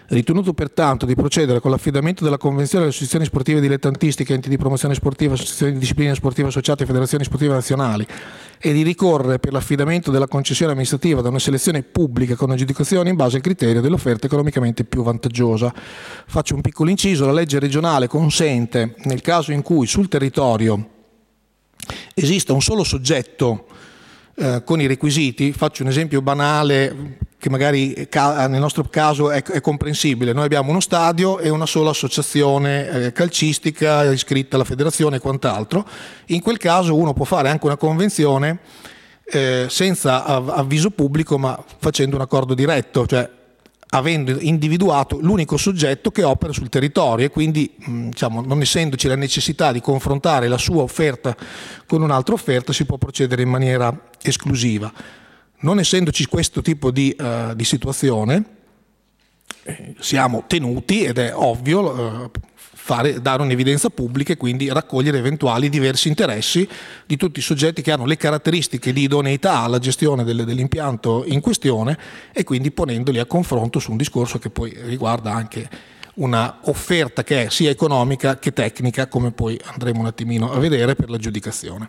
Ritenuto pertanto di procedere con l'affidamento della convenzione alle associazioni sportive dilettantistiche, enti di promozione sportiva, associazioni di disciplina sportiva associate e federazioni sportive nazionali e di ricorrere per l'affidamento della concessione amministrativa da una selezione pubblica con aggiudicazione in base al criterio dell'offerta economicamente più vantaggiosa. Faccio un piccolo inciso: la legge regionale consente, nel caso in cui sul territorio esista un solo soggetto con i requisiti, faccio un esempio banale che magari nel nostro caso è comprensibile. Noi abbiamo uno stadio e una sola associazione calcistica iscritta alla federazione e quant'altro. In quel caso uno può fare anche una convenzione senza avviso pubblico, ma facendo un accordo diretto, cioè avendo individuato l'unico soggetto che opera sul territorio, e quindi non essendoci la necessità di confrontare la sua offerta con un'altra offerta, si può procedere in maniera esclusiva. Non essendoci questo tipo di situazione, siamo tenuti, ed è ovvio, dare un'evidenza pubblica e quindi raccogliere eventuali diversi interessi di tutti i soggetti che hanno le caratteristiche di idoneità alla gestione dell'impianto in questione, e quindi ponendoli a confronto su un discorso che poi riguarda anche una offerta che è sia economica che tecnica, come poi andremo un attimino a vedere per l'aggiudicazione.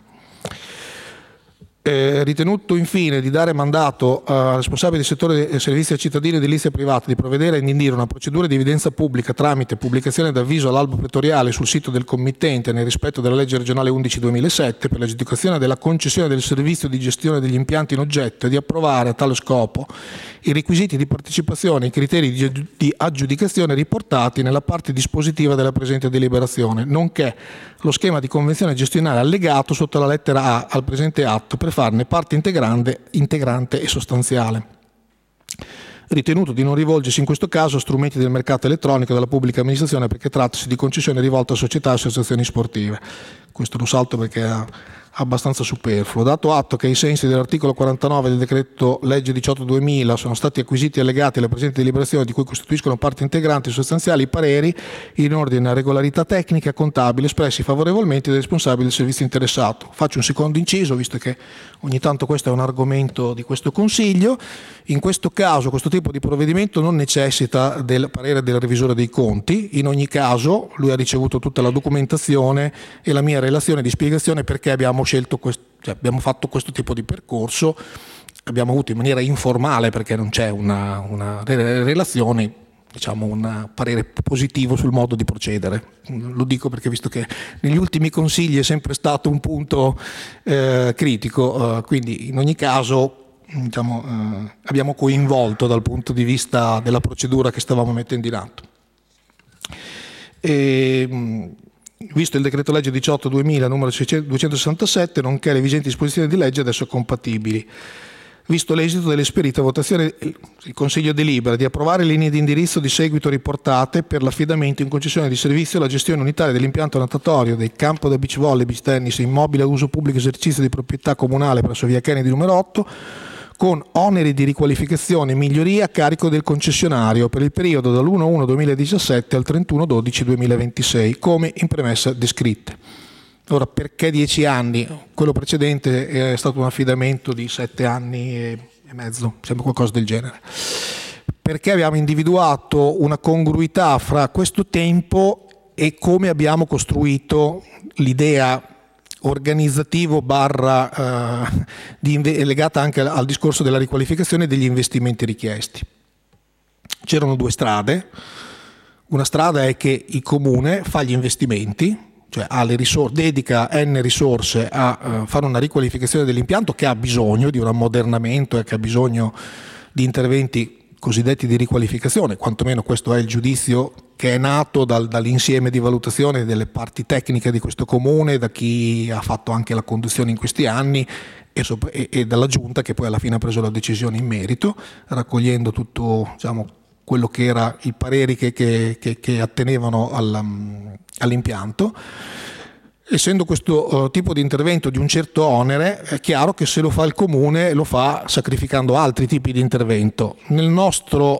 Ritenuto infine di dare mandato al responsabile del settore dei servizi ai cittadini edilizia privata di provvedere a indire una procedura di evidenza pubblica tramite pubblicazione d'avviso all'albo pretoriale sul sito del committente nel rispetto della legge regionale 11/2007 per l'aggiudicazione della concessione del servizio di gestione degli impianti in oggetto, e di approvare a tale scopo i requisiti di partecipazione e i criteri di aggiudicazione riportati nella parte dispositiva della presente deliberazione, nonché lo schema di convenzione gestionale allegato sotto la lettera A al presente atto per farne parte integrante e sostanziale. Ritenuto di non rivolgersi in questo caso a strumenti del mercato elettronico della pubblica amministrazione, perché trattasi di concessione rivolta a società e associazioni sportive. Questo lo salto perché è abbastanza superfluo. Dato atto che ai sensi dell'articolo 49 del decreto legge 18/2000 sono stati acquisiti e allegati alla presente deliberazione, di cui costituiscono parte integrante e sostanziali i pareri in ordine a regolarità tecnica e contabile espressi favorevolmente dai responsabili del servizio interessato. Faccio un secondo inciso, visto che ogni tanto questo è un argomento di questo Consiglio. In questo caso questo tipo di provvedimento non necessita del parere del revisore dei conti. In ogni caso lui ha ricevuto tutta la documentazione e la mia relazione di spiegazione perché abbiamo abbiamo fatto questo tipo di percorso. Abbiamo avuto in maniera informale, perché non c'è una relazione, un parere positivo sul modo di procedere. Lo dico perché, visto che negli ultimi consigli è sempre stato un punto critico, quindi in ogni caso abbiamo coinvolto dal punto di vista della procedura che stavamo mettendo in atto. Visto il decreto legge 18/2000 numero 267, nonché le vigenti disposizioni di legge adesso compatibili. Visto l'esito dell'esperita votazione, il Consiglio delibera di approvare linee di indirizzo di seguito riportate per l'affidamento in concessione di servizio e la gestione unitaria dell'impianto natatorio del campo da beach volley, beach tennis immobile a uso pubblico esercizio di proprietà comunale presso via Kennedy numero 8, con oneri di riqualificazione e miglioria a carico del concessionario per il periodo dall'1/1/2017 al 31/12/2026, come in premessa descritte. Ora, perché 10 anni? Quello precedente è stato un affidamento di 7 anni e mezzo, sembra qualcosa del genere. Perché abbiamo individuato una congruità fra questo tempo e come abbiamo costruito l'idea organizzativo legata anche al discorso della riqualificazione degli investimenti richiesti. C'erano due strade. Una strada è che il Comune fa gli investimenti, cioè ha le dedica N risorse a fare una riqualificazione dell'impianto che ha bisogno di un ammodernamento e che ha bisogno di interventi cosiddetti di riqualificazione, quantomeno questo è il giudizio che è nato dall'insieme di valutazione delle parti tecniche di questo Comune, da chi ha fatto anche la conduzione in questi anni e dalla Giunta, che poi alla fine ha preso la decisione in merito, raccogliendo tutto quello che era i pareri che attenevano all'impianto. Essendo questo tipo di intervento di un certo onere, è chiaro che se lo fa il Comune lo fa sacrificando altri tipi di intervento. Nel nostro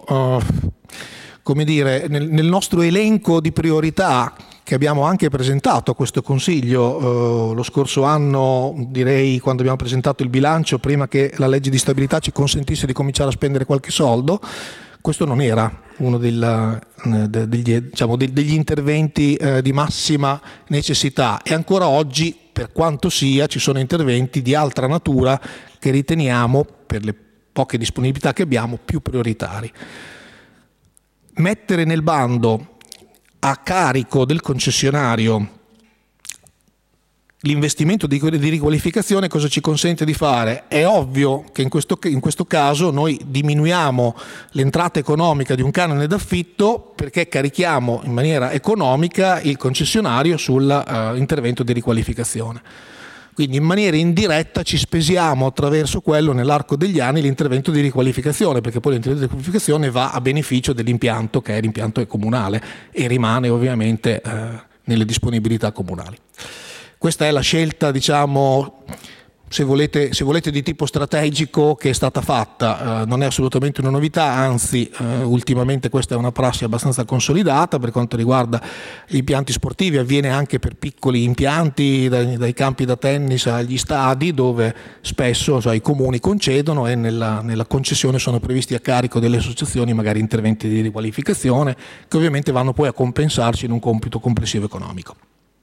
nel nostro elenco di priorità, che abbiamo anche presentato a questo Consiglio lo scorso anno, direi quando abbiamo presentato il bilancio, prima che la legge di stabilità ci consentisse di cominciare a spendere qualche soldo, questo non era degli interventi di massima necessità, e ancora oggi, per quanto sia, ci sono interventi di altra natura che riteniamo, per le poche disponibilità che abbiamo, più prioritari. Mettere nel bando a carico del concessionario l'investimento di riqualificazione cosa ci consente di fare? È ovvio che in questo caso noi diminuiamo l'entrata economica di un canone d'affitto, perché carichiamo in maniera economica il concessionario sull'intervento di riqualificazione. Quindi in maniera indiretta ci spesiamo attraverso quello, nell'arco degli anni, l'intervento di riqualificazione, perché poi l'intervento di riqualificazione va a beneficio dell'impianto, che è l'impianto comunale, e rimane ovviamente nelle disponibilità comunali. Questa è la scelta, diciamo, se volete di tipo strategico, che è stata fatta. Non è assolutamente una novità, anzi ultimamente questa è una prassi abbastanza consolidata. Per quanto riguarda gli impianti sportivi avviene anche per piccoli impianti, dai campi da tennis agli stadi, dove spesso i comuni concedono, e nella concessione sono previsti a carico delle associazioni magari interventi di riqualificazione, che ovviamente vanno poi a compensarci in un compito complessivo economico.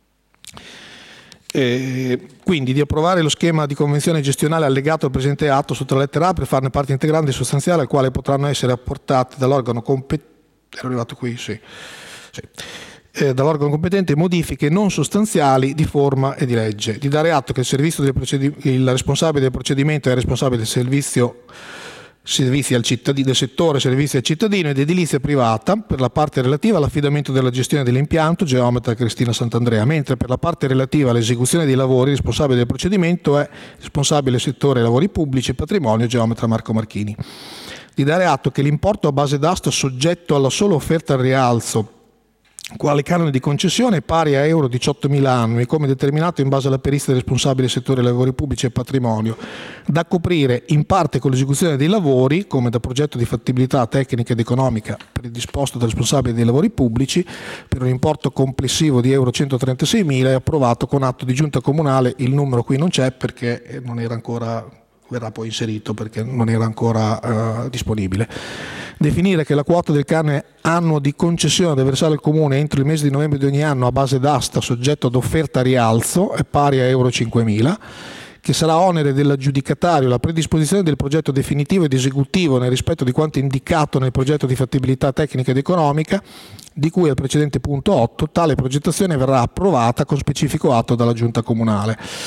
Quindi di approvare lo schema di convenzione gestionale allegato al presente atto sotto la lettera A, per farne parte integrante e sostanziale, al quale potranno essere apportate dall'organo dall'organo competente modifiche non sostanziali di forma e di legge. Di dare atto che il responsabile del procedimento è il responsabile del servizi al cittadino, del settore servizi al cittadino ed edilizia privata, per la parte relativa all'affidamento della gestione dell'impianto, geometra Cristina Sant'Andrea, mentre per la parte relativa all'esecuzione dei lavori il responsabile del procedimento è responsabile settore lavori pubblici e patrimonio, geometra Marco Marchini. Di dare atto che l'importo a base d'asta soggetto alla sola offerta al rialzo quale canone di concessione è pari a euro 18.000 annui, come determinato in base alla perizia del responsabile settore lavori pubblici e patrimonio, da coprire in parte con l'esecuzione dei lavori, come da progetto di fattibilità tecnica ed economica predisposto dal responsabile dei lavori pubblici, per un importo complessivo di euro 136.000, e approvato con atto di giunta comunale. Il numero qui non c'è perché non era ancora, verrà poi inserito perché non era ancora disponibile. Definire che la quota del canone annuo di concessione da versare al Comune entro il mese di novembre di ogni anno a base d'asta soggetto ad offerta a rialzo è pari a euro 5.000, che sarà onere dell'aggiudicatario la predisposizione del progetto definitivo ed esecutivo nel rispetto di quanto indicato nel progetto di fattibilità tecnica ed economica, di cui al precedente punto 8, tale progettazione verrà approvata con specifico atto dalla Giunta Comunale.